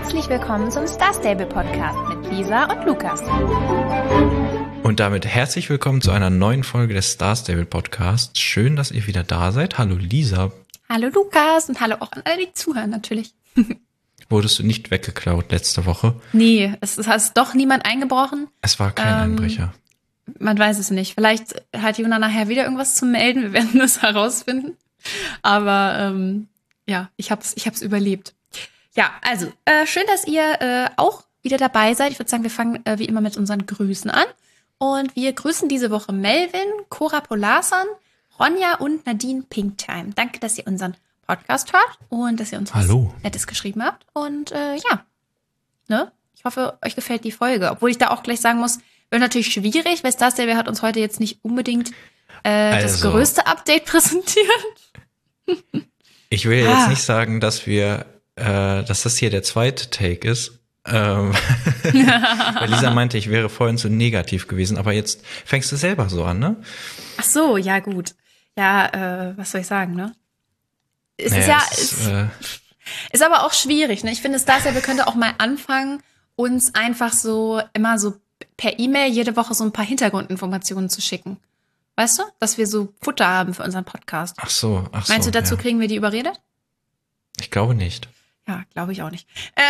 Herzlich willkommen zum Star Stable Podcast mit Lisa und Lukas. Und damit herzlich willkommen zu einer neuen Folge des Star Stable Podcasts. Schön, dass ihr wieder da seid. Hallo Lisa. Hallo Lukas und hallo auch an alle, die zuhören natürlich. Wurdest du nicht weggeklaut letzte Woche? Nee, es ist doch niemand eingebrochen. Es war kein Einbrecher. Man weiß es nicht. Vielleicht hat Jona nachher wieder irgendwas zu melden. Wir werden das herausfinden. Aber ja, ich hab's überlebt. Ja, also schön, dass ihr auch wieder dabei seid. Ich würde sagen, wir fangen wie immer mit unseren Grüßen an. Und wir grüßen diese Woche Melvin, Cora Polarson, Ronja und Nadine Pinktime. Danke, dass ihr unseren Podcast hört und dass ihr uns was Nettes geschrieben habt. Und ja, ne? Ich hoffe, euch gefällt die Folge. Obwohl ich da auch gleich sagen muss, wird natürlich schwierig, weil Star Stable hat uns heute jetzt nicht unbedingt das größte Update präsentiert. Ich will jetzt nicht sagen, dass das hier der zweite Take ist. Weil Lisa meinte, ich wäre vorhin zu negativ gewesen, aber jetzt fängst du selber so an, ne? Ach so, ja gut. Ja, was soll ich sagen, ne? Ist aber auch schwierig, ne? Ich finde, Star Stable könnte auch mal anfangen, uns einfach so immer so per E-Mail jede Woche so ein paar Hintergrundinformationen zu schicken. Weißt du? Dass wir so Futter haben für unseren Podcast. Ach so. Meinst du, dazu kriegen wir die überredet? Ich glaube nicht. Ja, glaube ich auch nicht.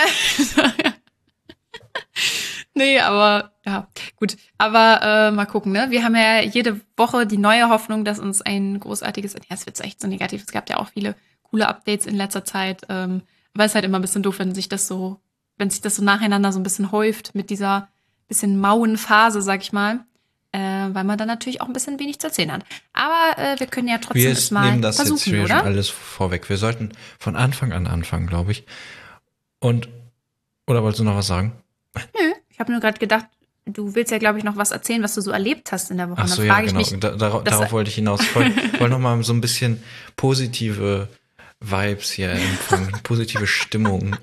Nee, aber ja, gut. Aber mal gucken, ne? Wir haben ja jede Woche die neue Hoffnung, dass uns ein großartiges, ja, es wird echt so negativ. Es gab ja auch viele coole Updates in letzter Zeit. Aber es ist halt immer ein bisschen doof, wenn sich das so nacheinander so ein bisschen häuft mit dieser bisschen mauen Phase, sag ich mal. Weil man dann natürlich auch ein bisschen wenig zu erzählen hat. Aber wir können ja trotzdem es mal versuchen, oder? Wir nehmen das jetzt hier schon alles vorweg. Wir sollten von Anfang an anfangen, glaube ich. Oder wolltest du noch was sagen? Nö, ich habe nur gerade gedacht, du willst ja, glaube ich, noch was erzählen, was du so erlebt hast in der Woche. Ach so, ja, genau. Darauf wollte ich hinaus. Ich wollte noch mal so ein bisschen positive Vibes hier empfangen, positive Stimmung.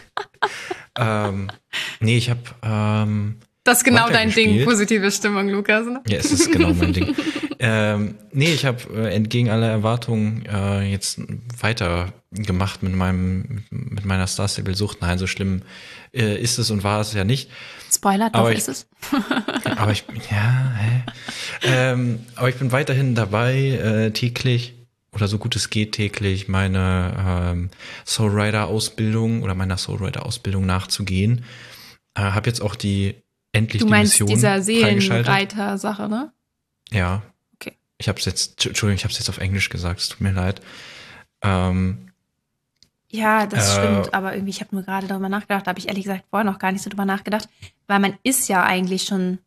Nee, ich habe das ist genau dein Ding, positive Stimmung, Lukas, ne? Ja, es ist genau mein Ding. Nee, ich habe entgegen aller Erwartungen jetzt weitergemacht mit meiner Star Stable Sucht. Nein, so schlimm ist es und war es ja nicht. Spoiler, doch ist es. Aber ich bin weiterhin dabei, täglich oder so gut es geht täglich meine Soul Rider Ausbildung oder meiner Soul Rider Ausbildung nachzugehen. Habe jetzt auch endlich die Mission freigeschaltet. Du meinst dieser Seelenreiter-Sache, ne? Ja. Okay. Ich habe es jetzt auf Englisch gesagt, es tut mir leid. Ja, das stimmt, aber irgendwie, ich habe nur gerade darüber nachgedacht, da habe ich ehrlich gesagt vorher noch gar nicht so drüber nachgedacht, weil man ist doch eigentlich schon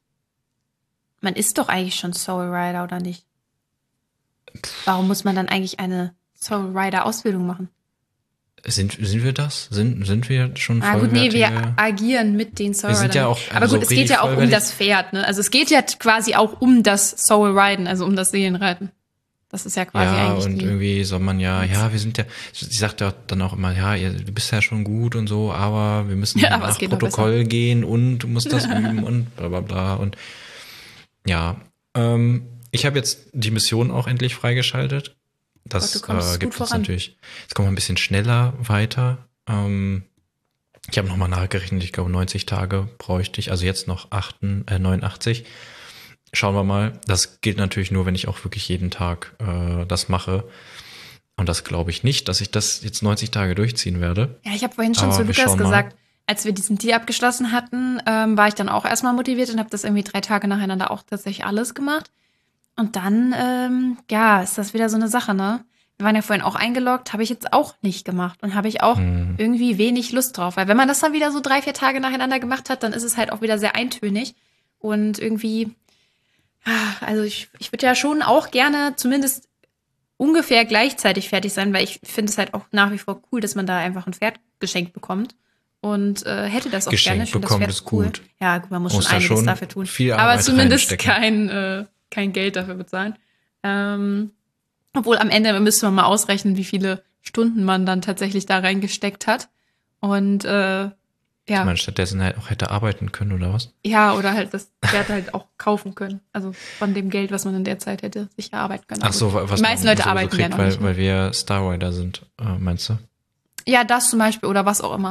Soul Rider, oder nicht? Warum muss man dann eigentlich eine Soul Rider Ausbildung machen? Sind wir das? Sind wir schon vollwertige? Gut, nee, wir agieren mit den Soul Riders. Ja auch, aber gut, es geht ja auch um das Pferd, ne? Also es geht ja quasi auch um das Soul Riden, also um das Seelenreiten. Das ist ja quasi eigentlich und irgendwie soll man wir sind ja, sie sagt ja dann auch immer, du bist ja schon gut und so, aber wir müssen nach Protokoll gehen und du musst das üben und bla bla bla und ja, ich habe jetzt die Mission auch endlich freigeschaltet. Das gibt uns natürlich, jetzt kommen wir ein bisschen schneller weiter. Ich habe nochmal nachgerechnet, ich glaube 90 Tage bräuchte ich, also jetzt noch 89. Schauen wir mal. Das gilt natürlich nur, wenn ich auch wirklich jeden Tag das mache. Und das glaube ich nicht, dass ich das jetzt 90 Tage durchziehen werde. Ja, ich habe vorhin schon zu Lukas gesagt, als wir diesen Deal abgeschlossen hatten, war ich dann auch erstmal motiviert und habe das irgendwie 3 Tage nacheinander auch tatsächlich alles gemacht. Und dann, ist das wieder so eine Sache, ne? Wir waren ja vorhin auch eingeloggt, habe ich jetzt auch nicht gemacht und habe ich auch irgendwie wenig Lust drauf. Weil wenn man das dann wieder so 3-4 Tage nacheinander gemacht hat, dann ist es halt auch wieder sehr eintönig. Und irgendwie, also ich würde ja schon auch gerne zumindest ungefähr gleichzeitig fertig sein, weil ich finde es halt auch nach wie vor cool, dass man da einfach ein Pferd geschenkt bekommt. Und hätte das auch geschenkt gerne. Geschenkt bekommen ist cool. Ja, gut, man muss schon einiges dafür tun. Viel Arbeit aber zumindest kein Geld dafür bezahlen. Obwohl am Ende müsste man mal ausrechnen, wie viele Stunden man dann tatsächlich da reingesteckt hat. Und dass man stattdessen halt auch hätte arbeiten können, oder was? Ja, oder halt das Pferd halt auch kaufen können. Also von dem Geld, was man in der Zeit hätte, sicher arbeiten können. Ach so, was die meisten Leute arbeiten kriegt, ja noch nicht. Weil wir Star Rider sind, meinst du? Ja, das zum Beispiel oder was auch immer.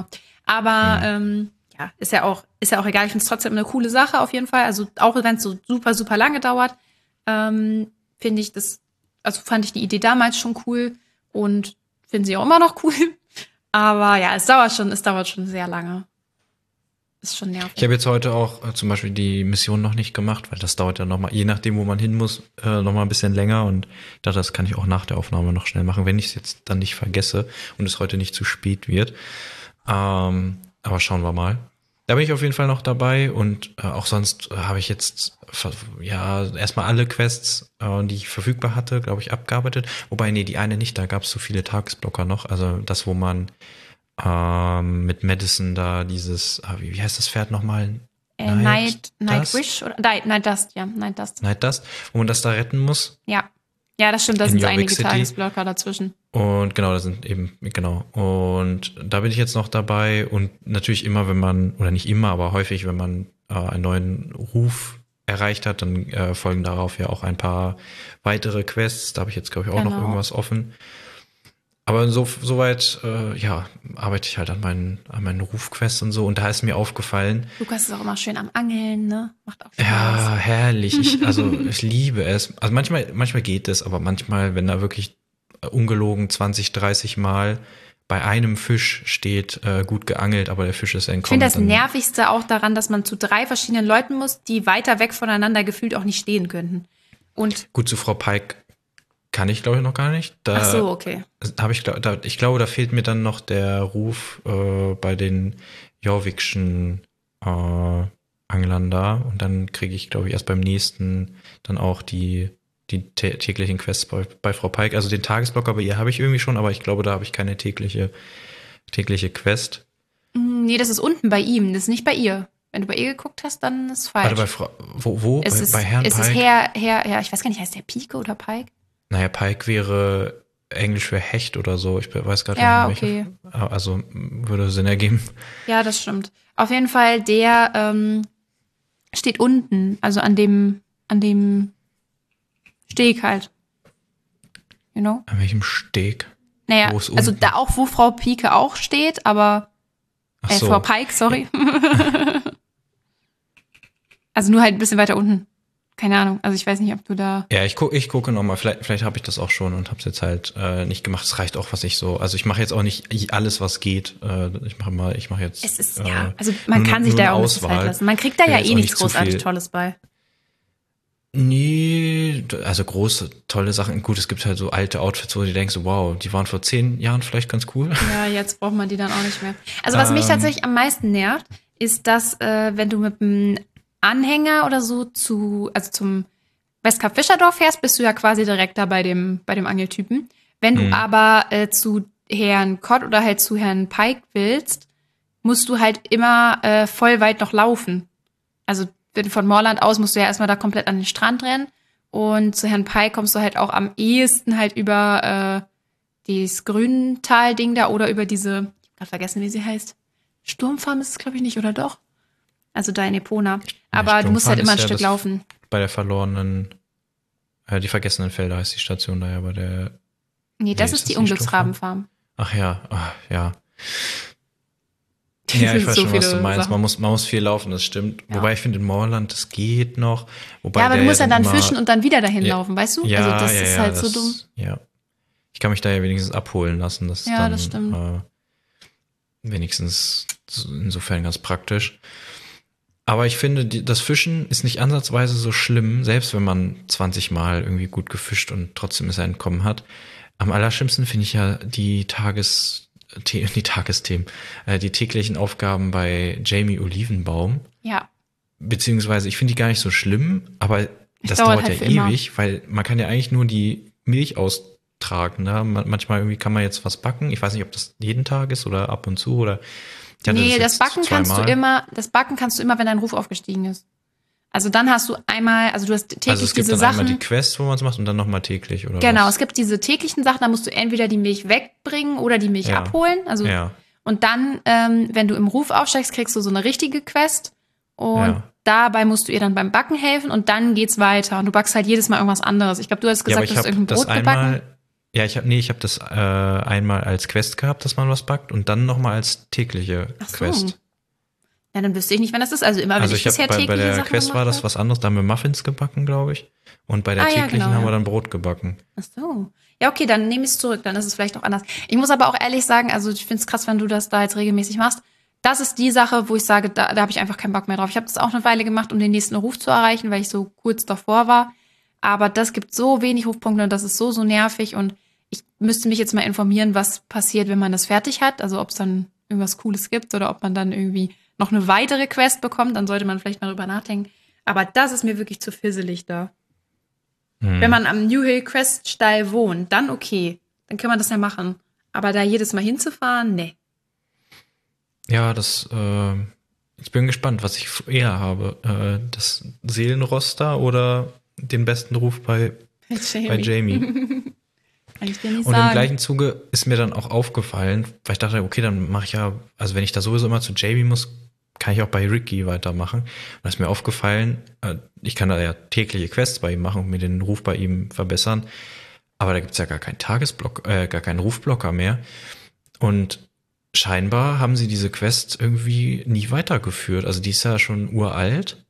Aber ja, ist ja auch egal. Ich finde es trotzdem eine coole Sache auf jeden Fall. Also auch wenn es so super, super lange dauert, finde ich fand ich die Idee damals schon cool und finde sie auch immer noch cool. Aber ja, es dauert schon sehr lange. Ist schon nervig. Ich habe jetzt heute auch zum Beispiel die Mission noch nicht gemacht, weil das dauert ja nochmal, je nachdem, wo man hin muss, nochmal ein bisschen länger. Und ich dachte, das kann ich auch nach der Aufnahme noch schnell machen, wenn ich es jetzt dann nicht vergesse und es heute nicht zu spät wird. Aber schauen wir mal. Da bin ich auf jeden Fall noch dabei und auch sonst habe ich jetzt erstmal alle Quests, die ich verfügbar hatte, glaube ich, abgearbeitet. Wobei, nee, die eine nicht, da gab es so viele Tagesblocker noch. Also das, wo man mit Madison da dieses, wie heißt das Pferd nochmal? Nightwish oder Night Dust, ja, Night Dust. Night Dust, wo man das da retten muss. Ja. Ja, das stimmt, da sind so einige Tagesblocker dazwischen. Und genau, Und da bin ich jetzt noch dabei und natürlich immer, wenn man, oder nicht immer, aber häufig, wenn man einen neuen Ruf erreicht hat, dann folgen darauf ja auch ein paar weitere Quests. Da habe ich jetzt, glaube ich, auch noch irgendwas offen. Aber soweit, arbeite ich halt an meinen Rufquests und so. Und da ist mir aufgefallen. Lukas ist auch immer schön am Angeln, ne? Macht auch Spaß. Ja, herrlich. Ich liebe es. Also manchmal geht es, aber manchmal, wenn da wirklich ungelogen 20, 30 Mal bei einem Fisch steht, gut geangelt, aber der Fisch ist entkommen. Ich finde das Nervigste auch daran, dass man zu 3 verschiedenen Leuten muss, die weiter weg voneinander gefühlt auch nicht stehen könnten. Und gut, zu Frau Pike kann ich, glaube ich, noch gar nicht. Ach so, okay. Ich glaube, da fehlt mir dann noch der Ruf bei den Jorvikschen Anglern da. Und dann kriege ich, glaube ich, erst beim nächsten dann auch die täglichen Quests bei Frau Pike. Also den Tagesblocker bei ihr habe ich irgendwie schon, aber ich glaube, da habe ich keine tägliche Quest. Nee, das ist unten bei ihm, das ist nicht bei ihr. Wenn du bei ihr geguckt hast, dann ist es falsch. Warte, bei Frau, wo? Bei Herrn Pike? Es ist Herr, ich weiß gar nicht, heißt der Pike oder Pike? Naja, Pike wäre Englisch für Hecht oder so. Ich weiß gerade nicht, okay. Also würde Sinn ergeben. Ja, das stimmt. Auf jeden Fall, der steht unten, also an dem Steg halt. You know? An welchem Steg? Naja, also da auch, wo Frau Pike auch steht, aber so. Frau Pike, sorry. Also nur halt ein bisschen weiter unten. Keine Ahnung, also ich weiß nicht, ob du da... Ja, ich gucke nochmal, vielleicht habe ich das auch schon und habe es jetzt halt nicht gemacht. Es reicht auch, was ich so... Also ich mache jetzt auch nicht alles, was geht. Ich mache jetzt... Es ist, also man kann sich da auch ein bisschen Zeit lassen. Man kriegt da ja eh nichts großartig Tolles bei. Nee, also große, tolle Sachen. Gut, es gibt halt so alte Outfits, wo du denkst, wow, die waren vor 10 Jahren vielleicht ganz cool. Ja, jetzt braucht man die dann auch nicht mehr. Also was mich tatsächlich am meisten nervt, ist, dass wenn du mit einem Anhänger oder so zum Westkap Fischerdorf fährst, bist du ja quasi direkt da bei dem Angeltypen. Wenn du aber zu Herrn Kott oder halt zu Herrn Pike willst, musst du halt immer voll weit noch laufen. Also von Moorland aus musst du ja erstmal da komplett an den Strand rennen. Und zu Herrn Pike kommst du halt auch am ehesten halt über dieses Grüntal-Ding da oder über diese, ich hab grad vergessen, wie sie heißt. Sturmfarm ist es, glaube ich, nicht, oder doch? Also da in Epona. Aber du musst halt immer ein Stück laufen. Bei der verlorenen, die vergessenen Felder heißt die Station da ja bei der... Nee, das ist die Unglücksrabenfarm. Ach ja, ja. Ja, ich weiß schon, was du meinst. Man muss viel laufen, das stimmt. Ja. Wobei ich finde, in Moorland, das geht noch. Wobei ja, aber du musst ja dann fischen und dann wieder dahin laufen, weißt du? Ja, also das ist halt so dumm. Ja. Ich kann mich da ja wenigstens abholen lassen. Das ist dann, das stimmt. Wenigstens insofern ganz praktisch. Aber ich finde, das Fischen ist nicht ansatzweise so schlimm, selbst wenn man 20 Mal irgendwie gut gefischt und trotzdem es entkommen hat. Am allerschlimmsten finde ich ja die täglichen Aufgaben bei Jamie Olivenbaum. Ja. Beziehungsweise, ich finde die gar nicht so schlimm, aber das dauert halt ja ewig, weil man kann ja eigentlich nur die Milch austragen. Ne? Manchmal irgendwie kann man jetzt was backen. Ich weiß nicht, ob das jeden Tag ist oder ab und zu oder... Nee, das Backen kannst du immer, wenn dein Ruf aufgestiegen ist. Also dann hast du einmal, also du hast täglich diese Sachen. Es gibt dann einmal die Quest, wo man es macht und dann nochmal täglich, oder genau, was? Es gibt diese täglichen Sachen, da musst du entweder die Milch wegbringen oder die Milch abholen. Also und dann, wenn du im Ruf aufsteigst, kriegst du so eine richtige Quest und dabei musst du ihr dann beim Backen helfen und dann geht's weiter und du backst halt jedes Mal irgendwas anderes. Ich glaube, du hast gesagt, du hast irgendein Brot gebacken. Ja, ich hab das einmal als Quest gehabt, dass man was backt und dann nochmal als tägliche Quest. Ja, dann wüsste ich nicht, wann das ist. Also immer, wenn ich bisher tägliche bei der Sachen Quest war das was anderes, da haben wir Muffins gebacken, glaube ich. Und bei der täglichen haben wir dann Brot gebacken. Ach so. Ja, okay, dann nehme ich es zurück, dann ist es vielleicht auch anders. Ich muss aber auch ehrlich sagen, also ich finde es krass, wenn du das da jetzt regelmäßig machst. Das ist die Sache, wo ich sage, da habe ich einfach keinen Bock mehr drauf. Ich habe das auch eine Weile gemacht, um den nächsten Ruf zu erreichen, weil ich so kurz davor war. Aber das gibt so wenig Rufpunkte und das ist so nervig. Und ich müsste mich jetzt mal informieren, was passiert, wenn man das fertig hat. Also ob es dann irgendwas Cooles gibt oder ob man dann irgendwie noch eine weitere Quest bekommt. Dann sollte man vielleicht mal drüber nachdenken. Aber das ist mir wirklich zu fizzelig da. Wenn man am New Hill Quest Stall wohnt, dann okay. Dann kann man das ja machen. Aber da jedes Mal hinzufahren, nee. Ja, ich bin gespannt, was ich eher habe. Das Seelenroster oder den besten Ruf bei Jamie. Kann ich dir nicht Und sagen. im gleichen Zuge ist mir dann auch aufgefallen, weil ich dachte, okay, dann mache ich ja, also wenn ich da sowieso immer zu Jamie muss, kann ich auch bei Ricky weitermachen. Und da ist mir aufgefallen, ich kann da ja tägliche Quests bei ihm machen und mir den Ruf bei ihm verbessern. Aber da gibt's ja gar keinen Tagesblock, gar keinen Rufblocker mehr. Und scheinbar haben sie diese Quest irgendwie nie weitergeführt. Also die ist ja schon uralt.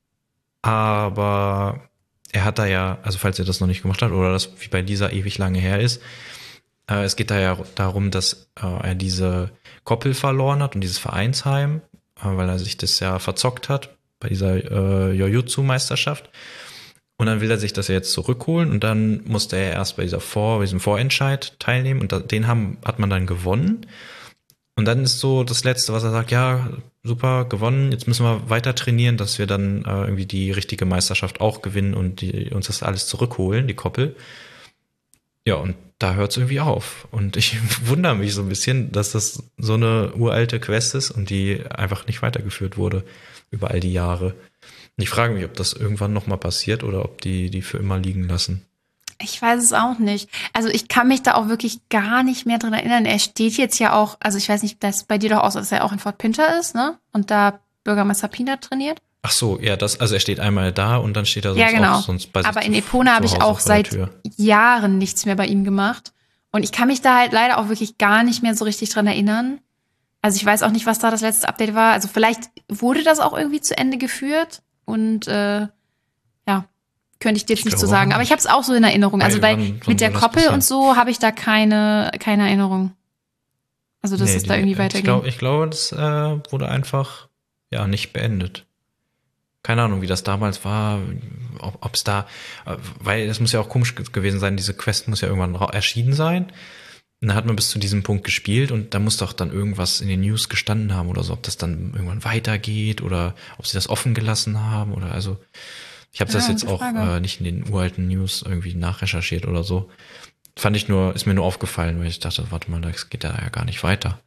Aber er hat da ja, also falls er das noch nicht gemacht hat oder das wie bei dieser ewig lange her ist, es geht da ja darum, dass er diese Koppel verloren hat und dieses Vereinsheim, weil er sich das ja verzockt hat bei dieser Jojutsu-Meisterschaft. Und dann will er sich das ja jetzt zurückholen und dann musste er erst bei diesem Vorentscheid teilnehmen und den hat man dann gewonnen. Und dann ist so das Letzte, was er sagt, ja, super, gewonnen, jetzt müssen wir weiter trainieren, dass wir dann irgendwie die richtige Meisterschaft auch gewinnen und uns das alles zurückholen, die Koppel. Ja, und da hört es irgendwie auf. Und ich wundere mich so ein bisschen, dass das so eine uralte Quest ist und die einfach nicht weitergeführt wurde über all die Jahre. Und ich frage mich, ob das irgendwann nochmal passiert oder ob die für immer liegen lassen. Ich weiß es auch nicht. Also ich kann mich da auch wirklich gar nicht mehr dran erinnern. Er steht jetzt ja auch, also ich weiß nicht, das bei dir doch aus, dass er auch in Fort Pinter ist, ne? Und da Bürgermeister Pina trainiert. Ach so, ja, also er steht einmal da und dann steht er sonst ja, genau. auch sonst bei sich. Aber in Epona habe ich auch seit Jahren nichts mehr bei ihm gemacht. Und ich kann mich da halt leider auch wirklich gar nicht mehr so richtig dran erinnern. Also ich weiß auch nicht, was da das letzte Update war. Also vielleicht wurde das auch irgendwie zu Ende geführt und ja, könnte ich dir jetzt nicht so sagen. Aber ich habe es auch so in Erinnerung. Also mit der Koppel und so habe ich da keine Erinnerung. Also dass es da irgendwie weitergeht. Ich glaube, das wurde einfach nicht beendet. Keine Ahnung, wie das damals war, ob es da, weil es muss ja auch komisch gewesen sein, diese Quest muss ja irgendwann erschienen sein. Und dann hat man bis zu diesem Punkt gespielt und da muss doch dann irgendwas in den News gestanden haben oder so, ob das dann irgendwann weitergeht oder ob sie das offen gelassen haben oder also ich habe das jetzt auch nicht in den uralten News irgendwie nachrecherchiert oder so. Ist mir nur aufgefallen, weil ich dachte, warte mal, das geht ja gar nicht weiter.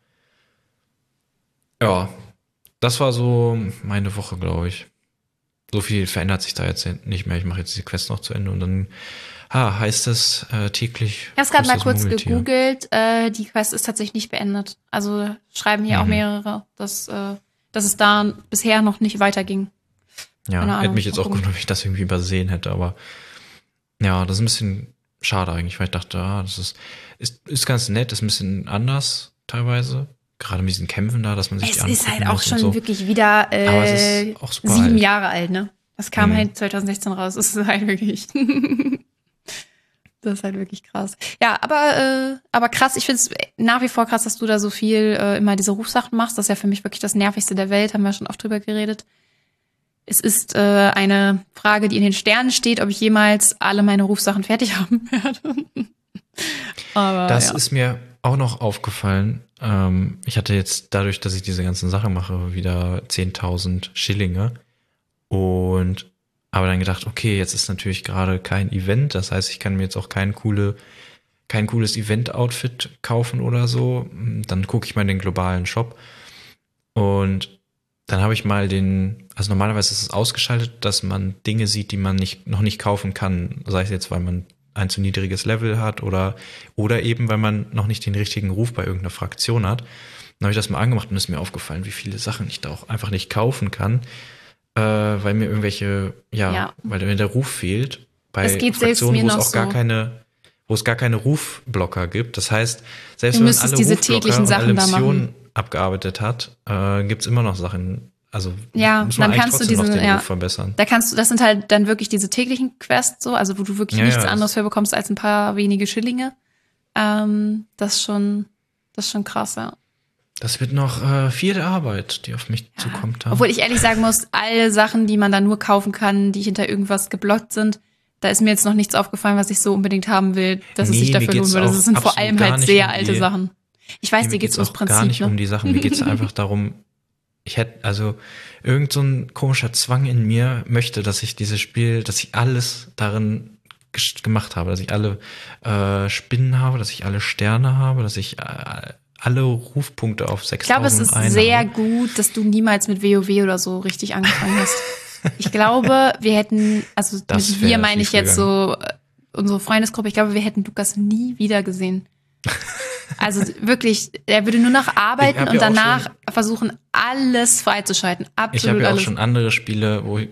Ja, das war so meine Woche, glaube ich. So viel verändert sich da jetzt nicht mehr. Ich mache jetzt die Quest noch zu Ende und dann heißt es täglich. Ich habe es gerade mal kurz gegoogelt. Die Quest ist tatsächlich nicht beendet. Also schreiben hier auch mehrere, dass es da bisher noch nicht weiterging. Ja, hätte mich jetzt auch gewundert, wenn ich das irgendwie übersehen hätte. Aber ja, das ist ein bisschen schade eigentlich, weil ich dachte, das ist ganz nett, ist ein bisschen anders teilweise. Gerade mit diesen Kämpfen da, dass man sich die angucken muss. Es ist halt auch schon so. Wirklich wieder aber es ist auch super 7 alt. Jahre alt, ne? Das kam halt 2016 raus. Das ist halt wirklich das ist halt wirklich krass. Ja, aber krass, ich finde es nach wie vor krass, dass du da so viel immer diese Rufsachen machst. Das ist ja für mich wirklich das Nervigste der Welt, haben wir schon oft drüber geredet. Es ist eine Frage, die in den Sternen steht, ob ich jemals alle meine Rufsachen fertig haben werde. Aber das ist mir auch noch aufgefallen. Ich hatte jetzt dadurch, dass ich diese ganzen Sachen mache, wieder 10.000 Schillinge und aber dann gedacht, okay, jetzt ist natürlich gerade kein Event, das heißt, ich kann mir jetzt auch kein cooles Event-Outfit kaufen oder so. Dann gucke ich mal in den globalen Shop und dann habe ich mal also normalerweise ist es ausgeschaltet, dass man Dinge sieht, die man noch nicht kaufen kann, sei es jetzt, weil man ein zu niedriges Level hat oder eben, weil man noch nicht den richtigen Ruf bei irgendeiner Fraktion hat. Dann habe ich das mal angemacht und ist mir aufgefallen, wie viele Sachen ich da auch einfach nicht kaufen kann, weil mir irgendwelche, weil mir der Ruf fehlt. Bei es geht Fraktionen, mir wo es auch gar keine wo es gar keine Rufblocker gibt. Das heißt, selbst wenn man alle Rufblocker und alle Missionen abgearbeitet hat, gibt's immer noch Sachen. Also muss man dann kannst du diesen Ruf verbessern. Das sind halt dann wirklich diese täglichen Quests, so, also wo du wirklich nichts anderes für bekommst als ein paar wenige Schillinge. Das ist schon krass, ja. Das wird noch viel Arbeit, die auf mich zukommt. Obwohl ich ehrlich sagen muss, alle Sachen, die man dann nur kaufen kann, die hinter irgendwas geblockt sind, da ist mir jetzt noch nichts aufgefallen, was ich so unbedingt haben will, dass es sich dafür lohnen würde. Das sind vor allem halt sehr alte Sachen. Ich weiß, dir geht's ums Prinzip. Gar nicht um die Sachen, mir geht's einfach darum, irgend so ein komischer Zwang in mir möchte, dass ich dieses Spiel, dass ich alles darin gemacht habe, dass ich alle Spinnen habe, dass ich alle Sterne habe, dass ich alle Rufpunkte auf 6000 Ich glaube, es ist sehr gut, dass du niemals mit WoW oder so richtig angefangen hast. Ich glaube, wir hätten, also mit wir meine ich jetzt so unsere Freundesgruppe, ich glaube, wir hätten Lukas nie wieder gesehen. Also wirklich, er würde nur noch arbeiten und danach versuchen, alles freizuschalten. Absolut alles. Ich habe ja auch schon andere Spiele, wo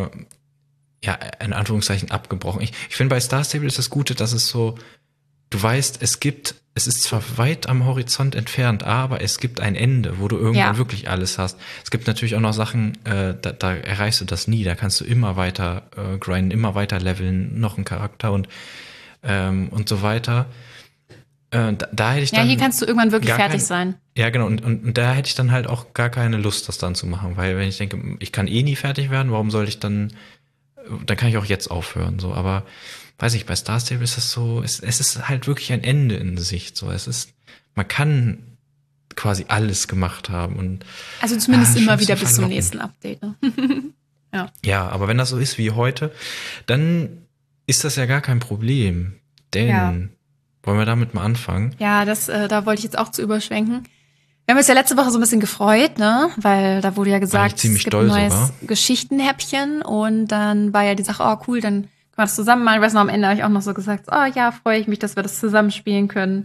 in Anführungszeichen abgebrochen. Ich finde, bei Star Stable ist das Gute, dass es so, du weißt, es ist zwar weit am Horizont entfernt, aber es gibt ein Ende, wo du irgendwann wirklich alles hast. Es gibt natürlich auch noch Sachen, da erreichst du das nie. Da kannst du immer weiter grinden, immer weiter leveln, noch einen Charakter und so weiter. Da hätte ich dann hier kannst du irgendwann wirklich fertig sein. Ja, genau. Und da hätte ich dann halt auch gar keine Lust, das dann zu machen. Weil wenn ich denke, ich kann nie fertig werden, warum soll ich dann kann ich auch jetzt aufhören. So, aber weiß ich, bei Star Stable ist das so, es ist halt wirklich ein Ende in Sicht. So, man kann quasi alles gemacht haben. Und also zumindest immer wieder bis zum nächsten Update. Ne? Ja, aber wenn das so ist wie heute, dann ist das ja gar kein Problem. Denn wollen wir damit mal anfangen? Ja, da wollte ich jetzt auch zu überschwenken. Wir haben uns ja letzte Woche so ein bisschen gefreut, ne? Weil da wurde ja gesagt, es gibt ein neues Geschichtenhäppchen und dann war ja die Sache, cool, dann können wir das zusammen machen. Ich weiß noch, am Ende habe ich auch noch so gesagt, freue ich mich, dass wir das zusammenspielen können.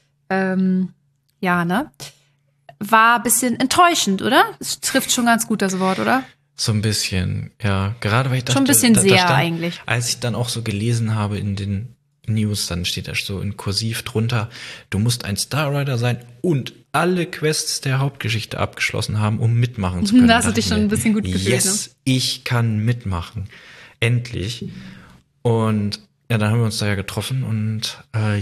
Ne? War ein bisschen enttäuschend, oder? Es trifft schon ganz gut das Wort, oder? So ein bisschen, ja. Gerade weil ich dachte, schon ein bisschen sehr eigentlich. Als ich dann auch so gelesen habe in den News, dann steht da so in Kursiv drunter, du musst ein Star Rider sein und alle Quests der Hauptgeschichte abgeschlossen haben, um mitmachen zu können. Da hast du dich schon ein bisschen gut gefühlt. Yes, ne? Ich kann mitmachen. Endlich. Und ja, dann haben wir uns da ja getroffen und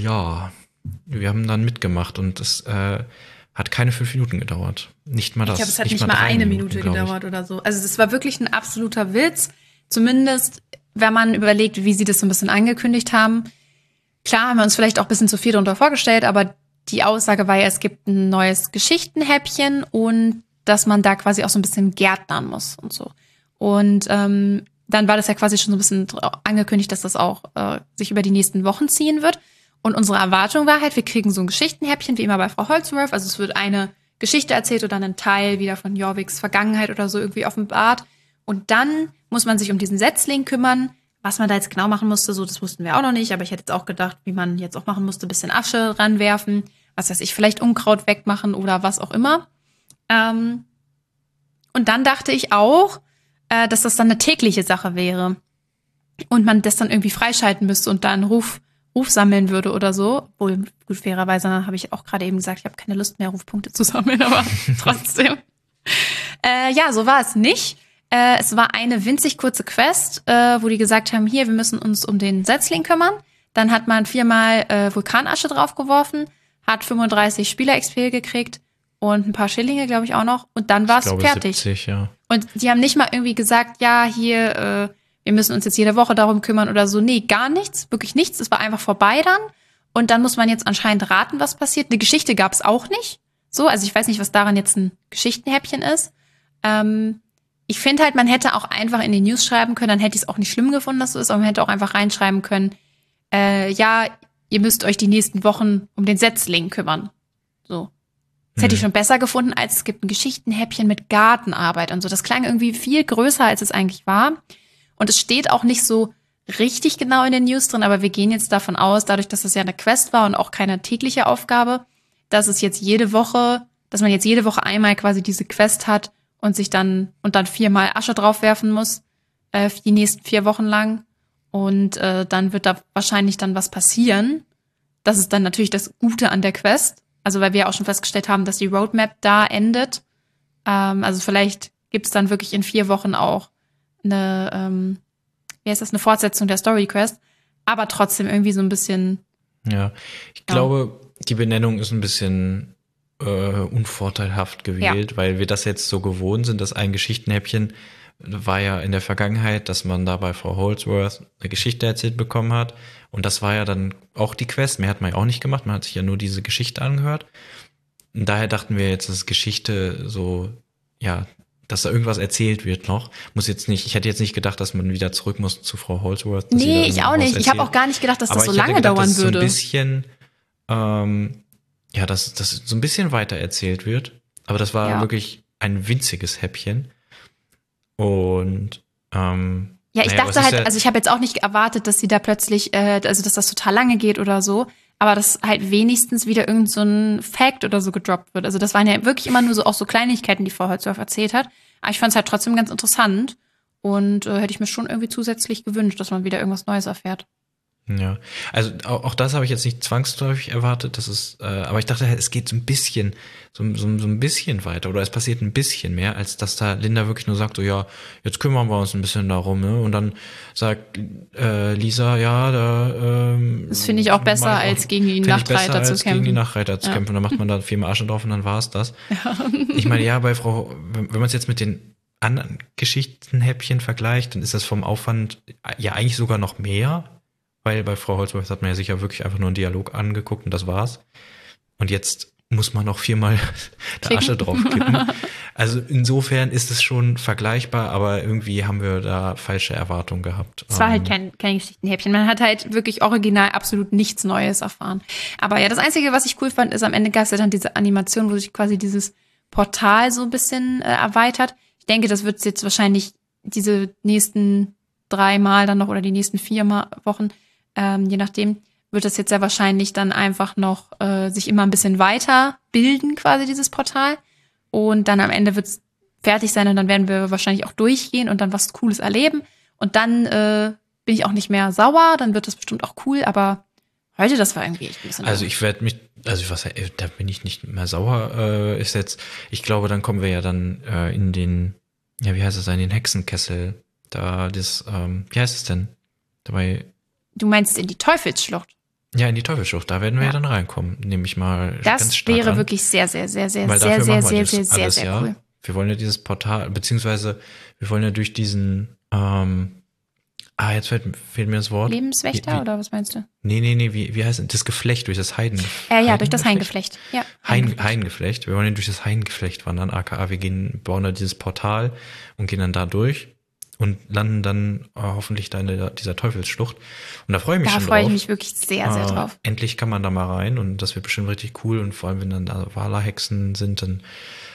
wir haben dann mitgemacht und das hat keine 5 Minuten gedauert. Nicht mal das. Ich glaube, es hat nicht mal 1 Minute gedauert oder so. Also es war wirklich ein absoluter Witz. Zumindest, wenn man überlegt, wie sie das so ein bisschen angekündigt haben. Klar haben wir uns vielleicht auch ein bisschen zu viel darunter vorgestellt, aber die Aussage war ja, es gibt ein neues Geschichtenhäppchen und dass man da quasi auch so ein bisschen gärtnern muss und so. Und dann war das ja quasi schon so ein bisschen angekündigt, dass das auch sich über die nächsten Wochen ziehen wird. Und unsere Erwartung war halt, wir kriegen so ein Geschichtenhäppchen, wie immer bei Frau Holdsworth. Also es wird eine Geschichte erzählt oder ein Teil wieder von Jorviks Vergangenheit oder so irgendwie offenbart. Und dann muss man sich um diesen Setzling kümmern. Was man da jetzt genau machen musste, so, das wussten wir auch noch nicht. Aber ich hätte jetzt auch gedacht, wie man jetzt auch machen musste, ein bisschen Asche ranwerfen. Was weiß ich, vielleicht Unkraut wegmachen oder was auch immer. Und dann dachte ich auch, dass das dann eine tägliche Sache wäre. Und man das dann irgendwie freischalten müsste und da einen Ruf sammeln würde oder so. Obwohl, gut, fairerweise habe ich auch gerade eben gesagt, ich habe keine Lust mehr, Rufpunkte zu sammeln, aber trotzdem. So war es nicht. Es war eine winzig kurze Quest, wo die gesagt haben, hier, wir müssen uns um den Setzling kümmern. Dann hat man 4-mal Vulkanasche draufgeworfen, hat 35 Spieler-XP gekriegt und ein paar Schillinge, glaube ich, auch noch. Und dann war es fertig. 70, ja. Und die haben nicht mal irgendwie gesagt, ja, hier, wir müssen uns jetzt jede Woche darum kümmern oder so. Nee, gar nichts, wirklich nichts. Es war einfach vorbei dann. Und dann muss man jetzt anscheinend raten, was passiert. Eine Geschichte gab es auch nicht. So, also ich weiß nicht, was daran jetzt ein Geschichtenhäppchen ist. Ich finde halt, man hätte auch einfach in die News schreiben können, dann hätte ich es auch nicht schlimm gefunden, dass so ist, aber man hätte auch einfach reinschreiben können, ihr müsst euch die nächsten Wochen um den Setzling kümmern. So. Das hätte ich schon besser gefunden, als es gibt ein Geschichtenhäppchen mit Gartenarbeit und so. Das klang irgendwie viel größer, als es eigentlich war. Und es steht auch nicht so richtig genau in den News drin, aber wir gehen jetzt davon aus, dadurch, dass das ja eine Quest war und auch keine tägliche Aufgabe, dass man jetzt jede Woche einmal quasi diese Quest hat und dann 4-mal Asche draufwerfen muss, die nächsten 4 Wochen lang. Und dann wird da wahrscheinlich dann was passieren. das ist dann natürlich das Gute an der Quest. Also weil wir ja auch schon festgestellt haben, dass die Roadmap da endet. Also vielleicht gibt's dann wirklich in 4 Wochen auch eine Fortsetzung der Story-Quest. Aber trotzdem irgendwie so ein bisschen. Ja, ich glaube, die Benennung ist ein bisschen unvorteilhaft gewählt, weil wir das jetzt so gewohnt sind, dass ein Geschichtenhäppchen war ja in der Vergangenheit, dass man da bei Frau Holdsworth eine Geschichte erzählt bekommen hat. Und das war ja dann auch die Quest. Mehr hat man ja auch nicht gemacht. Man hat sich ja nur diese Geschichte angehört. Und daher dachten wir jetzt, dass Geschichte so, ja, dass da irgendwas erzählt wird noch. Ich hätte jetzt nicht gedacht, dass man wieder zurück muss zu Frau Holdsworth. Nee, ich auch nicht. Ich habe auch gar nicht gedacht, dass das so lange dauern würde. So ein bisschen, dass so ein bisschen weiter erzählt wird. Aber das war wirklich ein winziges Häppchen. Und ich dachte halt, also ich habe jetzt auch nicht erwartet, dass sie da plötzlich, dass das total lange geht oder so, aber dass halt wenigstens wieder irgend so ein Fact oder so gedroppt wird. Also das waren ja wirklich immer nur so auch so Kleinigkeiten, die Frau Holdsworth erzählt hat. Aber ich fand es halt trotzdem ganz interessant und hätte ich mir schon irgendwie zusätzlich gewünscht, dass man wieder irgendwas Neues erfährt. Ja, also auch das habe ich jetzt nicht zwangsläufig erwartet, aber ich dachte, es geht so ein bisschen weiter oder es passiert ein bisschen mehr, als dass da Linda wirklich nur sagt, so ja, jetzt kümmern wir uns ein bisschen darum, ne? Und dann sagt Lisa, das finde ich auch besser, als gegen die Nachtreiter zu kämpfen. Gegen die Nachtreiter zu kämpfen. Dann macht man da 4 Asche drauf und dann war es das. Ja. Ich meine, wenn man es jetzt mit den anderen Geschichtenhäppchen vergleicht, dann ist das vom Aufwand ja eigentlich sogar noch mehr. Weil bei Frau Holdsworth hat man ja sicher wirklich einfach nur einen Dialog angeguckt und das war's. Und jetzt muss man noch 4-mal da Asche drauf kippen. Also insofern ist es schon vergleichbar, aber irgendwie haben wir da falsche Erwartungen gehabt. Es war halt kein Geschichtenhäppchen. Man hat halt wirklich original absolut nichts Neues erfahren. Aber ja, das Einzige, was ich cool fand, ist am Ende gab es ja dann diese Animation, wo sich quasi dieses Portal so ein bisschen erweitert. Ich denke, das wird jetzt wahrscheinlich diese nächsten 3 Mal dann noch oder die nächsten 4 Wochen je nachdem, wird das jetzt sehr wahrscheinlich dann einfach noch sich immer ein bisschen weiter bilden, quasi dieses Portal. Und dann am Ende wird es fertig sein und dann werden wir wahrscheinlich auch durchgehen und dann was Cooles erleben. Und dann bin ich auch nicht mehr sauer, dann wird das bestimmt auch cool, aber heute, das war irgendwie echt ein bisschen. Also da bin ich nicht mehr sauer, ich glaube, dann kommen wir ja dann in den, wie heißt es, in den Hexenkessel. Da wie heißt es denn? Dabei. Du meinst in die Teufelsschlucht? Ja, in die Teufelsschlucht, da werden wir ja dann reinkommen, nehme ich mal ganz stark wäre an. Wirklich sehr, sehr, sehr, sehr, weil sehr, sehr, sehr, sehr, sehr, sehr cool. Wir wollen ja dieses Portal, beziehungsweise wir wollen ja durch diesen, jetzt fehlt mir das Wort. Lebenswächter oder was meinst du? Nee, wie heißt es? Das Geflecht, durch das durch das Haingeflecht. Ja. Haingeflecht. Wir wollen ja durch das Haingeflecht wandern, aka bauen da dieses Portal und gehen dann da durch. Und landen dann hoffentlich da in dieser Teufelsschlucht. Und da freue ich mich schon drauf. Da freue ich mich wirklich sehr, sehr drauf. Endlich kann man da mal rein und das wird bestimmt richtig cool. Und vor allem, wenn dann da Vala-Hexen sind, dann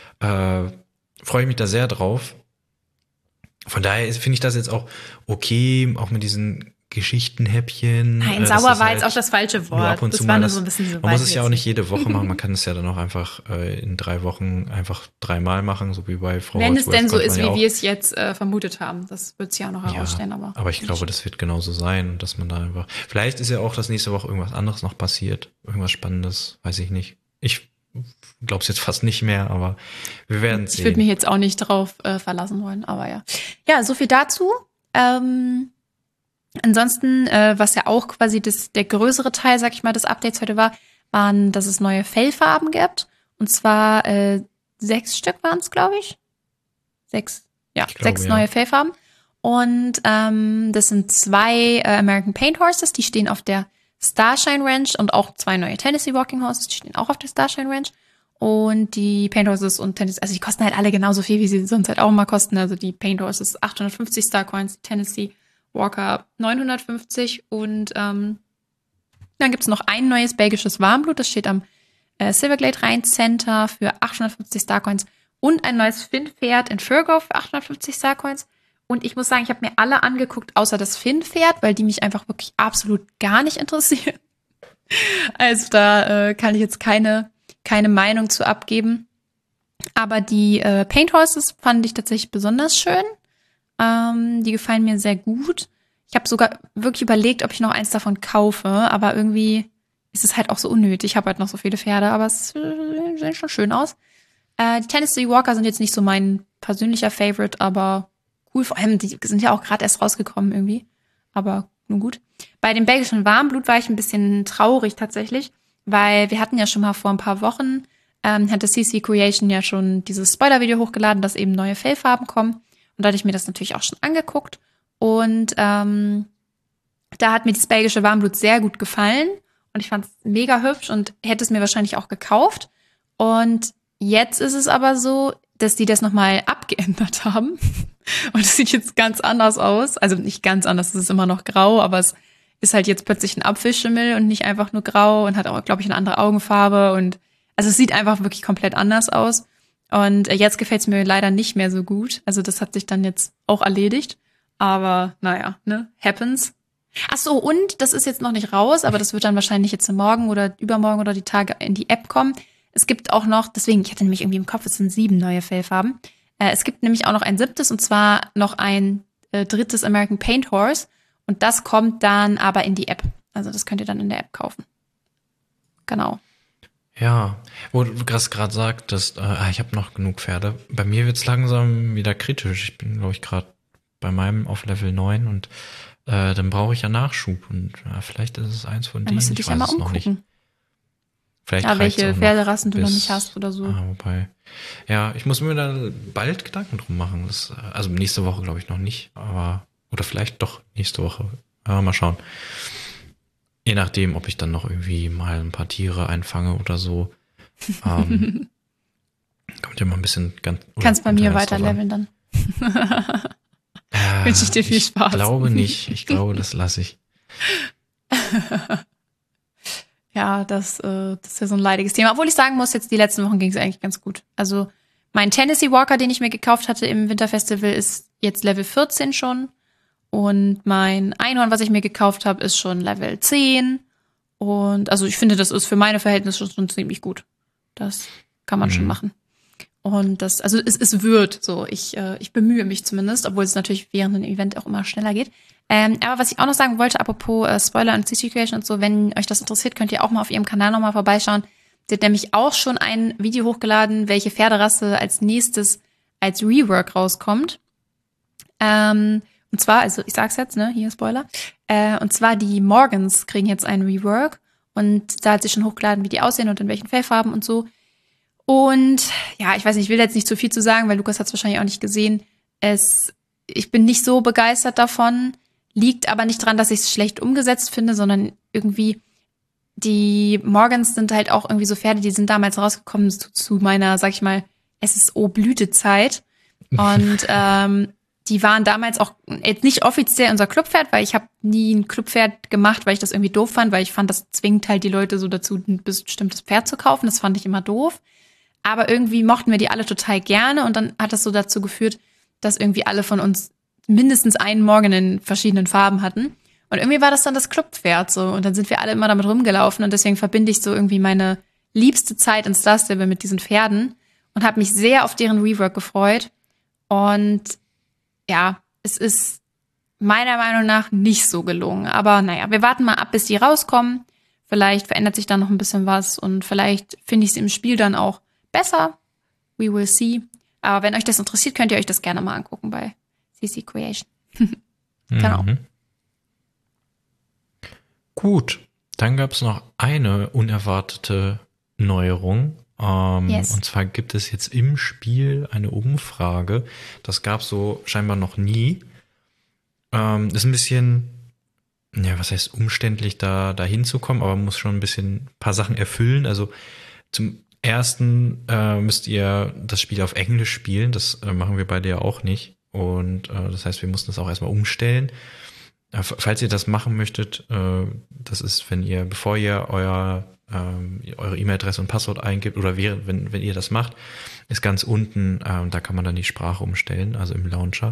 freue ich mich da sehr drauf. Von daher finde ich das jetzt auch okay, auch mit diesen Geschichtenhäppchen. Nein, sauer war jetzt auch das falsche Wort. Ab und zu war nur so ein bisschen so. Man muss es ja auch nicht jede Woche machen. Man kann es ja dann auch einfach in 3 Wochen einfach 3-mal machen, so wie bei Frau Wenn Holdsworth, es denn so ist, wie wir es jetzt vermutet haben. Das wird es ja auch noch herausstellen. Aber ich glaube, das wird genauso sein, dass man da einfach. Vielleicht ist ja auch, dass nächste Woche irgendwas anderes noch passiert. Irgendwas Spannendes, weiß ich nicht. Ich glaube es jetzt fast nicht mehr, aber wir werden sehen. Ich würde mich jetzt auch nicht drauf verlassen wollen, aber ja. Ja, so viel dazu. Ansonsten, was ja auch quasi der größere Teil, sag ich mal, des Updates heute waren, dass es neue Fellfarben gibt. Und zwar 6 Stück waren es, glaube ich. 6. Ja, 6 neue Fellfarben. Und das sind 2 American Paint Horses, die stehen auf der Starshine Ranch und auch 2 neue Tennessee Walking Horses, die stehen auch auf der Starshine Ranch. Und die Paint Horses und Tennessee, also die kosten halt alle genauso viel, wie sie sonst halt auch immer kosten. Also die Paint Horses 850 Star Coins, die Tennessee Walker 950 und dann gibt's noch ein neues belgisches Warmblut, das steht am Silverglade Rhein Center für 850 Starcoins und ein neues Finn-Pferd in Firgo für 850 Starcoins. Und ich muss sagen, ich habe mir alle angeguckt, außer das Finn-Pferd, weil die mich einfach wirklich absolut gar nicht interessieren. Also da kann ich jetzt keine Meinung zu abgeben. Aber die Paint Horses fand ich tatsächlich besonders schön. Die gefallen mir sehr gut. Ich habe sogar wirklich überlegt, ob ich noch eins davon kaufe, aber irgendwie ist es halt auch so unnötig. Ich habe halt noch so viele Pferde, aber es sehen schon schön aus. Die Tennessee Walker sind jetzt nicht so mein persönlicher Favorite, aber cool. Vor allem, die sind ja auch gerade erst rausgekommen irgendwie. Aber nun gut. Bei dem belgischen Warmblut war ich ein bisschen traurig tatsächlich, weil wir hatten ja schon mal vor ein paar Wochen, hatte CC Creation ja schon dieses Spoiler-Video hochgeladen, dass eben neue Fellfarben kommen. Und da hatte ich mir das natürlich auch schon angeguckt. Und da hat mir das belgische Warmblut sehr gut gefallen. Und ich fand es mega hübsch und hätte es mir wahrscheinlich auch gekauft. Und jetzt ist es aber so, dass die das nochmal abgeändert haben. Und es sieht jetzt ganz anders aus. Also nicht ganz anders, es ist immer noch grau, aber es ist halt jetzt plötzlich ein Apfelschimmel und nicht einfach nur grau und hat auch, glaube ich, eine andere Augenfarbe. Und also es sieht einfach wirklich komplett anders aus. Und jetzt gefällt es mir leider nicht mehr so gut. Also das hat sich dann jetzt auch erledigt. Aber naja, ne, happens. Ach so, und das ist jetzt noch nicht raus, aber das wird dann wahrscheinlich jetzt morgen oder übermorgen oder die Tage in die App kommen. Es gibt auch noch, deswegen, ich hatte nämlich irgendwie im Kopf, es sind 7 neue Fellfarben. Es gibt nämlich auch noch ein 7. und zwar noch ein 3. American Paint Horse. Und das kommt dann aber in die App. Also das könnt ihr dann in der App kaufen. Genau. Ja, wo du gerade sagtest, ich habe noch genug Pferde. Bei mir wird's langsam wieder kritisch. Ich bin, glaube ich, gerade bei meinem auf Level 9 und dann brauche ich ja Nachschub. Und vielleicht ist es eins von denen. Musst du dich ja mal umgucken. Vielleicht ja, welche Pferderassen du noch nicht hast oder so. Wobei, ja, ich muss mir da bald Gedanken drum machen. Also nächste Woche glaube ich noch nicht, aber oder vielleicht doch nächste Woche. Mal schauen. Je nachdem, ob ich dann noch irgendwie mal ein paar Tiere einfange oder so. Kommt ja mal ein bisschen ganz. Kannst bei mir weiter leveln dann. Wünsche ich dir viel Spaß. Ich glaube nicht. Ich glaube, das lasse ich. Ja, das ist ja so ein leidiges Thema. Obwohl ich sagen muss, jetzt die letzten Wochen ging es eigentlich ganz gut. Also mein Tennessee Walker, den ich mir gekauft hatte im Winterfestival, ist jetzt Level 14 schon. Und mein Einhorn, was ich mir gekauft habe, ist schon Level 10. Und also ich finde, das ist für meine Verhältnisse schon ziemlich gut. Das kann man schon machen. Und das, also es wird so. Ich bemühe mich zumindest, obwohl es natürlich während dem Event auch immer schneller geht. Aber was ich auch noch sagen wollte, apropos Spoiler und CC Creation und so, wenn euch das interessiert, könnt ihr auch mal auf ihrem Kanal nochmal vorbeischauen. Sie hat nämlich auch schon ein Video hochgeladen, welche Pferderasse als nächstes als Rework rauskommt. Und zwar, also ich sag's jetzt, ne, hier Spoiler. Und zwar die Morgans kriegen jetzt einen Rework. Und da hat sie schon hochgeladen, wie die aussehen und in welchen Fellfarben und so. Und ja, ich weiß nicht, ich will jetzt nicht zu viel zu sagen, weil Lukas hat es wahrscheinlich auch nicht gesehen. Ich bin nicht so begeistert davon. Liegt aber nicht dran, dass ich es schlecht umgesetzt finde, sondern irgendwie die Morgans sind halt auch irgendwie so Pferde, die sind damals rausgekommen zu meiner, sag ich mal, SSO-Blütezeit. Und die waren damals auch jetzt nicht offiziell unser Clubpferd, weil ich habe nie ein Clubpferd gemacht, weil ich das irgendwie doof fand, weil ich fand, das zwingt halt die Leute so dazu, ein bestimmtes Pferd zu kaufen. Das fand ich immer doof. Aber irgendwie mochten wir die alle total gerne und dann hat das so dazu geführt, dass irgendwie alle von uns mindestens einen Morgen in verschiedenen Farben hatten. Und irgendwie war das dann das Clubpferd so. Und dann sind wir alle immer damit rumgelaufen und deswegen verbinde ich so irgendwie meine liebste Zeit in Star Stable mit diesen Pferden und habe mich sehr auf deren Rework gefreut. Und ja, es ist meiner Meinung nach nicht so gelungen. Aber naja, wir warten mal ab, bis die rauskommen. Vielleicht verändert sich da noch ein bisschen was und vielleicht finde ich es im Spiel dann auch besser. We will see. Aber wenn euch das interessiert, könnt ihr euch das gerne mal angucken bei CC Creation. Genau. Gut, dann gab es noch eine unerwartete Neuerung. Yes. Und zwar gibt es jetzt im Spiel eine Umfrage. Das gab es so scheinbar noch nie. Ist ein bisschen, ja, was heißt umständlich, da hinzukommen, aber man muss schon ein paar Sachen erfüllen. Also zum ersten müsst ihr das Spiel auf Englisch spielen. Das machen wir beide ja auch nicht. Und das heißt, wir mussten das auch erstmal umstellen. Falls ihr das machen möchtet, das ist, wenn ihr, bevor ihr eure E-Mail-Adresse und Passwort eingibt oder wenn ihr das macht, ist ganz unten, da kann man dann die Sprache umstellen, also im Launcher.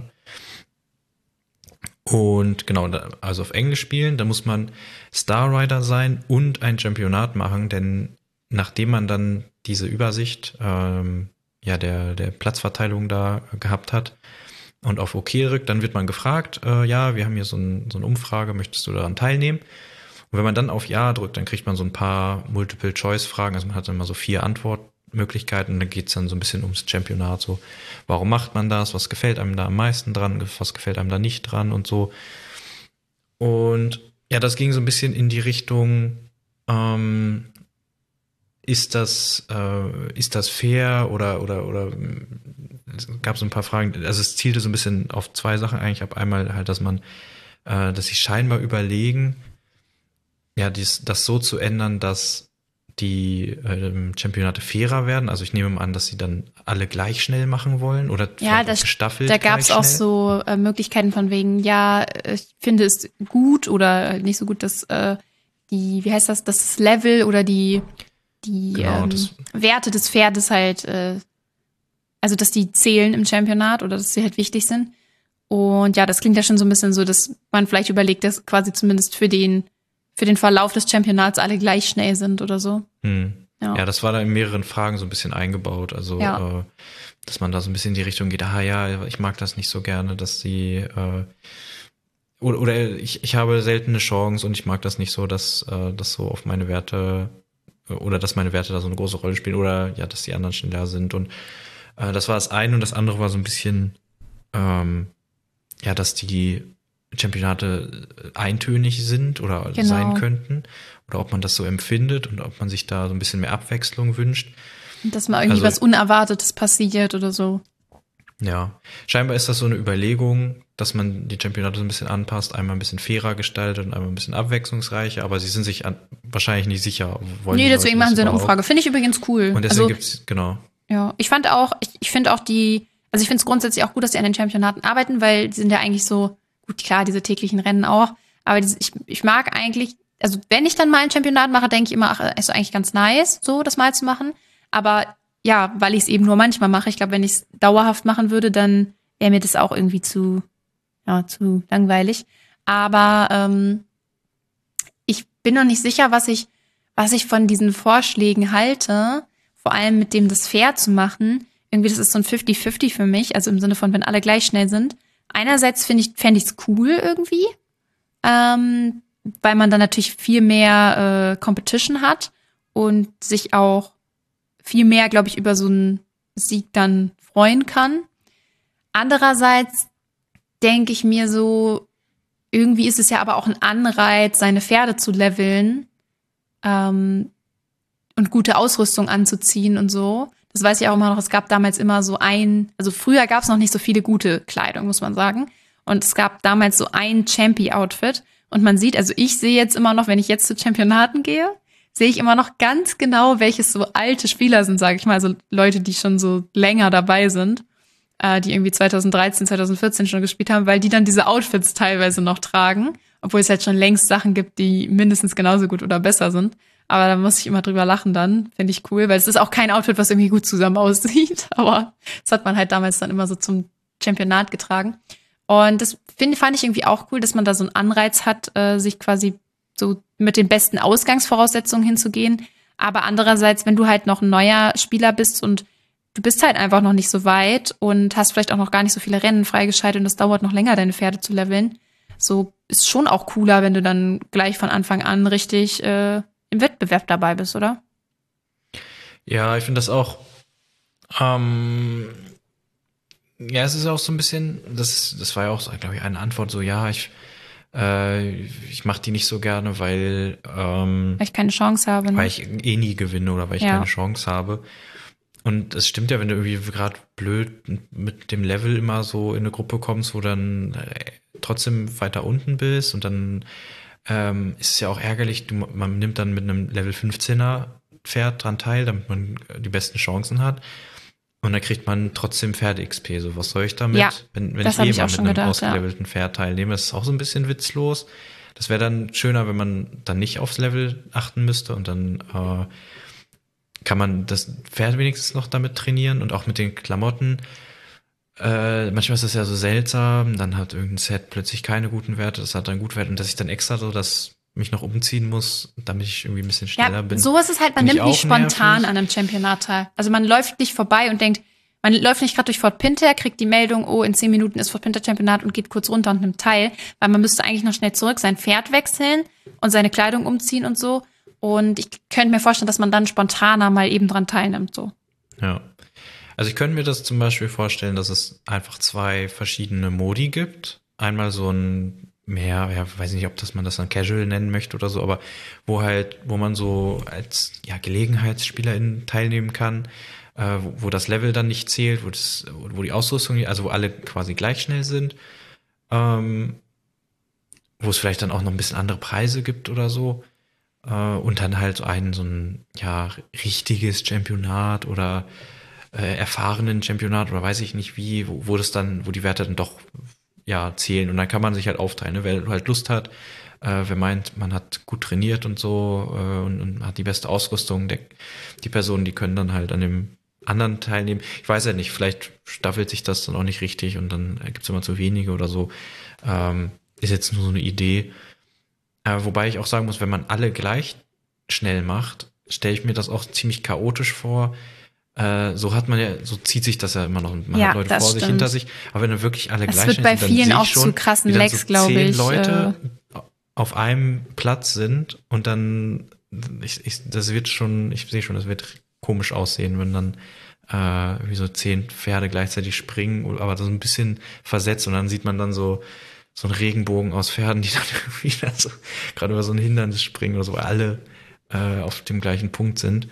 Und genau, also auf Englisch spielen, da muss man Star Rider sein und ein Championat machen, denn nachdem man dann diese Übersicht der Platzverteilung da gehabt hat und auf OK rückt, dann wird man gefragt, ja, wir haben hier so eine Umfrage, möchtest du daran teilnehmen? Und wenn man dann auf Ja drückt, dann kriegt man so ein paar Multiple-Choice-Fragen. Also man hat dann immer so 4 Antwortmöglichkeiten und dann geht's dann so ein bisschen ums Championat. So, warum macht man das? Was gefällt einem da am meisten dran? Was gefällt einem da nicht dran und so. Und ja, das ging so ein bisschen in die Richtung, ist das fair oder es gab so ein paar Fragen, also es zielte so ein bisschen auf 2 Sachen eigentlich ab. Einmal halt, dass sie scheinbar überlegen, ja, das so zu ändern, dass die Championate fairer werden. Also ich nehme mal an, dass sie dann alle gleich schnell machen wollen oder ja, gestaffelt. Da gab es auch so Möglichkeiten von wegen, ja, ich finde es gut oder nicht so gut, dass wie heißt das Level oder die genau, Werte des Pferdes halt, also dass die zählen im Championat oder dass sie halt wichtig sind. Und ja, das klingt ja schon so ein bisschen so, dass man vielleicht überlegt, dass quasi zumindest für den Verlauf des Championats alle gleich schnell sind oder so. Ja, das war da in mehreren Fragen so ein bisschen eingebaut. Also, dass man da so ein bisschen in die Richtung geht, ich mag das nicht so gerne, dass sie oder ich habe selten eine Chance und ich mag das nicht so, dass das so auf meine Werte oder dass meine Werte da so eine große Rolle spielen oder ja, dass die anderen schneller sind. Und das war das eine und das andere war so ein bisschen dass die Championate eintönig sind oder sein könnten oder ob man das so empfindet und ob man sich da so ein bisschen mehr Abwechslung wünscht. Und dass mal irgendwie was Unerwartetes passiert oder so. Ja, scheinbar ist das so eine Überlegung, dass man die Championate so ein bisschen anpasst, einmal ein bisschen fairer gestaltet und einmal ein bisschen abwechslungsreicher, aber sie sind sich wahrscheinlich nicht sicher. Nee, deswegen machen sie eine Umfrage. Finde ich übrigens cool. Und deswegen gibt's, genau. Ja, ich finde es grundsätzlich auch gut, dass sie an den Championaten arbeiten, weil die sind ja eigentlich so, gut, klar, diese täglichen Rennen auch, aber ich mag eigentlich, also wenn ich dann mal ein Championat mache, denke ich immer, ist eigentlich ganz nice, so das mal zu machen, aber ja, weil ich es eben nur manchmal mache, ich glaube, wenn ich es dauerhaft machen würde, dann wäre mir das auch irgendwie zu langweilig, aber ich bin noch nicht sicher, was ich von diesen Vorschlägen halte, vor allem mit dem das fair zu machen. Irgendwie, das ist so ein 50-50 für mich, also im Sinne von, wenn alle gleich schnell sind. Einerseits fände ich es cool irgendwie, weil man dann natürlich viel mehr Competition hat und sich auch viel mehr, glaube ich, über so einen Sieg dann freuen kann. Andererseits denke ich mir so, irgendwie ist es ja aber auch ein Anreiz, seine Pferde zu leveln und gute Ausrüstung anzuziehen und so. Das weiß ich auch immer noch, es gab damals immer so also früher gab es noch nicht so viele gute Kleidung, muss man sagen. Und es gab damals so ein Champy-Outfit. Und man sieht, also ich sehe jetzt immer noch, wenn ich jetzt zu Championaten gehe, sehe ich immer noch ganz genau, welches so alte Spieler sind, sage ich mal. Also Leute, die schon so länger dabei sind, die irgendwie 2013, 2014 schon gespielt haben, weil die dann diese Outfits teilweise noch tragen. Obwohl es halt schon längst Sachen gibt, die mindestens genauso gut oder besser sind. Aber da muss ich immer drüber lachen dann. Finde ich cool, weil es ist auch kein Outfit, was irgendwie gut zusammen aussieht. Aber das hat man halt damals dann immer so zum Championat getragen. Und das fand ich irgendwie auch cool, dass man da so einen Anreiz hat, sich quasi so mit den besten Ausgangsvoraussetzungen hinzugehen. Aber andererseits, wenn du halt noch ein neuer Spieler bist und du bist halt einfach noch nicht so weit und hast vielleicht auch noch gar nicht so viele Rennen freigeschaltet und es dauert noch länger, deine Pferde zu leveln, so ist schon auch cooler, wenn du dann gleich von Anfang an richtig im Wettbewerb dabei bist, oder? Ja, ich finde das auch. Es ist auch so ein bisschen, das war ja auch, glaube ich, eine Antwort so, ja, ich mache die nicht so gerne, weil ich keine Chance habe. Ne? Weil ich eh nie gewinne oder weil ich keine Chance habe. Und es stimmt ja, wenn du irgendwie gerade blöd mit dem Level immer so in eine Gruppe kommst, wo dann trotzdem weiter unten bist und dann ist es ja auch ärgerlich, man nimmt dann mit einem Level 15er Pferd dran teil, damit man die besten Chancen hat. Und dann kriegt man trotzdem Pferde-XP. So, was soll ich damit? Ja, wenn ich eh mal mit einem ausgelevelten Pferd teilnehme, das ist auch so ein bisschen witzlos. Das wäre dann schöner, wenn man dann nicht aufs Level achten müsste und dann kann man das Pferd wenigstens noch damit trainieren und auch mit den Klamotten. Manchmal ist das ja so seltsam, dann hat irgendein Set plötzlich keine guten Werte, das hat dann gut Werte und dass ich dann extra so mich noch umziehen muss, damit ich irgendwie ein bisschen schneller bin. Sowas ist halt, man nimmt nicht spontan an einem Championat teil. Also man läuft nicht vorbei und denkt, Man läuft nicht gerade durch Fort Pinter, kriegt die Meldung, oh, in 10 Minuten ist Fort Pinter Championat und geht kurz runter und nimmt teil, weil man müsste eigentlich noch schnell zurück sein Pferd wechseln und seine Kleidung umziehen und so. Und ich könnte mir vorstellen, dass man dann spontaner mal eben dran teilnimmt, so. Ja. Also ich könnte mir das zum Beispiel vorstellen, dass es einfach 2 verschiedene Modi gibt. Einmal so ein mehr, ja, weiß nicht, ob man das dann Casual nennen möchte oder so, aber wo man so als Gelegenheitsspielerin teilnehmen kann, wo das Level dann nicht zählt, wo die Ausrüstung, also wo alle quasi gleich schnell sind, wo es vielleicht dann auch noch ein bisschen andere Preise gibt oder so. Und dann halt so ein richtiges Championat oder erfahrenen Championat oder weiß ich nicht wie, wo die Werte dann doch zählen. Und dann kann man sich halt aufteilen, ne? Wer halt Lust hat, wer meint, man hat gut trainiert und so und hat die beste Ausrüstung, die Personen, die können dann halt an dem anderen teilnehmen. Ich weiß ja nicht, vielleicht staffelt sich das dann auch nicht richtig und dann gibt's immer zu wenige oder so. Ist jetzt nur so eine Idee. Wobei ich auch sagen muss, wenn man alle gleich schnell macht, stelle ich mir das auch ziemlich chaotisch vor. So zieht sich das ja immer noch. Man hat Leute vor sich, hinter sich. Aber wenn dann wirklich alle gleich sind, dann vielen auch zu krassen Lags, glaube ich. 10 Leute auf einem Platz sind und dann, ich sehe schon, das wird komisch aussehen, wenn dann wie so 10 Pferde gleichzeitig springen, aber so ein bisschen versetzt und dann sieht man dann so einen Regenbogen aus Pferden, die dann irgendwie dann so gerade über so ein Hindernis springen oder so, weil alle auf dem gleichen Punkt sind.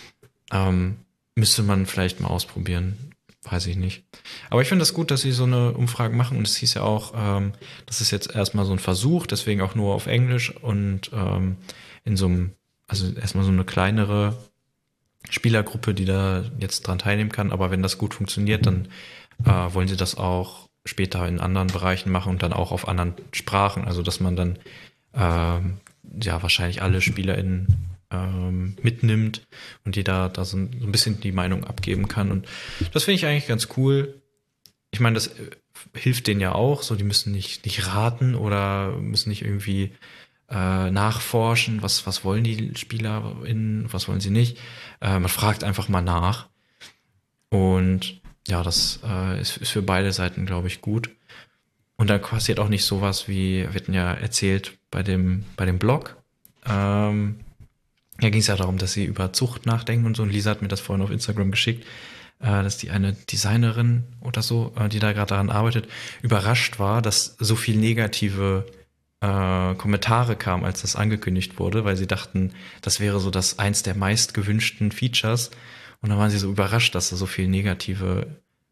Müsste man vielleicht mal ausprobieren. Weiß ich nicht. Aber ich finde das gut, dass sie so eine Umfrage machen und es hieß ja auch, das ist jetzt erstmal so ein Versuch, deswegen auch nur auf Englisch und in so einem, also erstmal so eine kleinere Spielergruppe, die da jetzt dran teilnehmen kann, aber wenn das gut funktioniert, dann wollen sie das auch später in anderen Bereichen machen und dann auch auf anderen Sprachen, also dass man dann wahrscheinlich alle SpielerInnen mitnimmt und die da so ein bisschen die Meinung abgeben kann. Und das finde ich eigentlich ganz cool. Ich meine, das hilft denen ja auch, so die müssen nicht raten oder müssen nicht irgendwie nachforschen, was wollen die SpielerInnen, was wollen sie nicht. Man fragt einfach mal nach. Und ja, das ist für beide Seiten, glaube ich, gut. Und da passiert auch nicht sowas wie, wir hatten ja erzählt bei dem Blog, da ging es ja darum, dass sie über Zucht nachdenken und so. Und Lisa hat mir das vorhin auf Instagram geschickt, dass die eine Designerin oder so, die da gerade daran arbeitet, überrascht war, dass so viel negative Kommentare kamen, als das angekündigt wurde, weil sie dachten, das wäre so eins der meist gewünschten Features. Und dann waren sie so überrascht, dass da so viel negative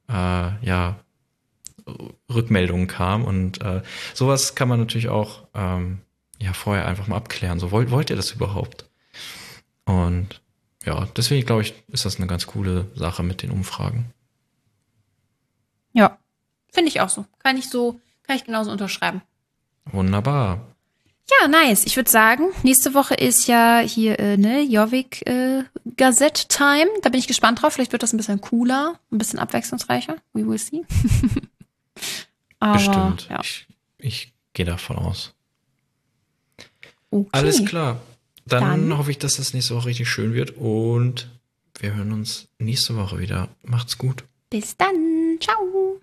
Rückmeldungen kamen. Und sowas kann man natürlich auch vorher einfach mal abklären. So, wollt ihr das überhaupt? Und ja, deswegen glaube ich, ist das eine ganz coole Sache mit den Umfragen. Ja, finde ich auch so. Kann ich genauso unterschreiben. Wunderbar. Ja, nice. Ich würde sagen, nächste Woche ist ja hier Jorvik Gazette Time. Da bin ich gespannt drauf. Vielleicht wird das ein bisschen cooler, ein bisschen abwechslungsreicher. We will see. Aber, bestimmt. Ja. Ich gehe davon aus. Okay. Alles klar. Dann hoffe ich, dass das nächste Woche richtig schön wird und wir hören uns nächste Woche wieder. Macht's gut. Bis dann. Ciao.